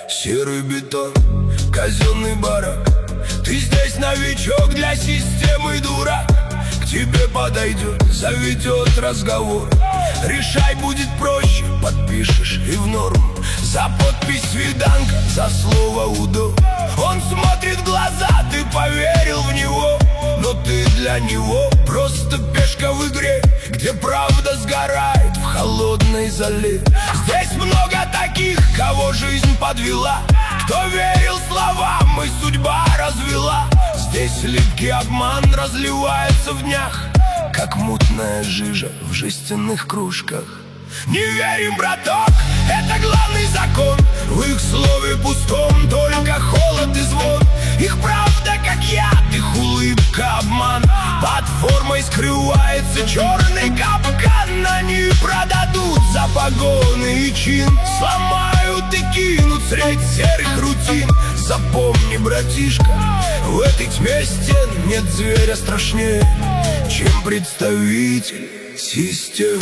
Серый бетон, казенный барак. Ты здесь новичок, для системы дурак. К тебе подойдет, заведет разговор. Решай будет проще, подпишешь и в норму. За подпись свиданка, за слово удо. Он смотрит в глаза, ты поверил в него. Но ты для него просто пешка в игре, где правда сгорает в холодной зале. Здесь много таких, кого жизнь подвела, кто верил словам и судьба развела. Здесь липкий обман разливается в днях, как мутная жижа в жестяных кружках. Не верим, браток, это главный закон. В их слове пустом только холод и звон. Их правда как яд, их улыбка обман. Под формой скрывается черный капкан. Они продадут за погоны и чин, сломают и кинут средь серых рутин. Запомни, братишка, в этой тьме стен нет зверя страшнее, чем представитель систем.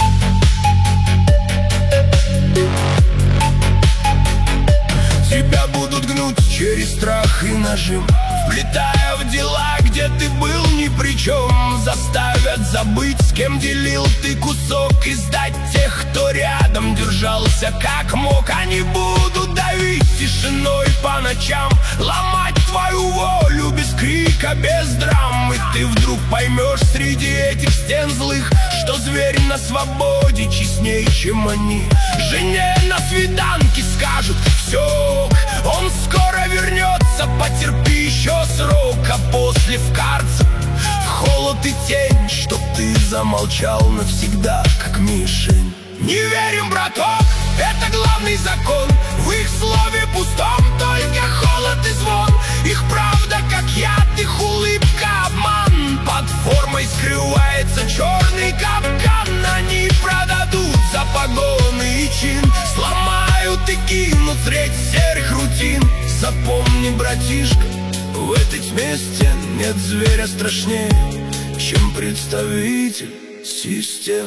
Тебя будут гнуть через страх и нажим, вплетая в дела, где ты был ни при чем. Заставят забыть, с кем делил ты кусок, и сдать тех, кто рядом держался как мог. Они будут давить тишиной по ночам, ломать твою волю без крика, без драм. И ты вдруг поймешь среди этих стен злых, что зверь на свободе честней, чем они. Жене на свиданке скажут: все, он скоро вернется, потерпи еще срок. А после в карцер, в холод и тень, чтоб ты замолчал навсегда, как мишень. Не верим, браток, это главный закон. В их слове пустом только холод и звон. Их правда как яд, их улыбка обман. Под формой скрывается черный капкан. Они продадут за погоны и чин, сломают и кинут средь серых рутин. Запомни, братишка, в этой тьме стен нет зверя страшнее, чем представитель систем.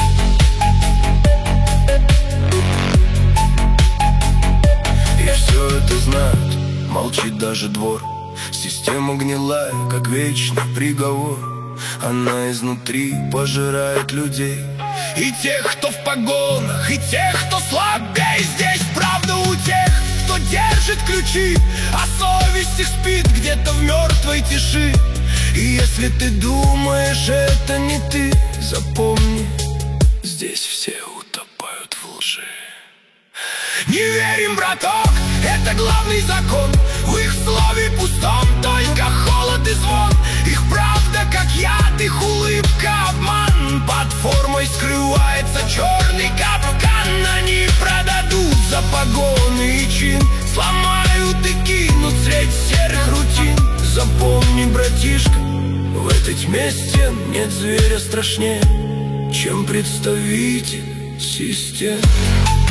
И все это знают, молчит даже двор. Система гнилая, как вечный приговор. Она изнутри пожирает людей, и тех, кто в погонах, и тех, кто слабее. Здесь правда у тех, кто держит ключи, а совесть их спит где-то в мертвой тиши. И если ты думаешь, это не ты, запомни, здесь все утопают в лжи. Не верим, браток, это главный закон. В их слове пустом только холод и звон. Их правда как яд, их улыбка обман. Под формой скрывается черный капкан. Они продадут за погоны и чин, сломают и кинут средь серых рутин. Запомни, братишка, в этой тьме стен нет зверя страшнее, чем представитель систем.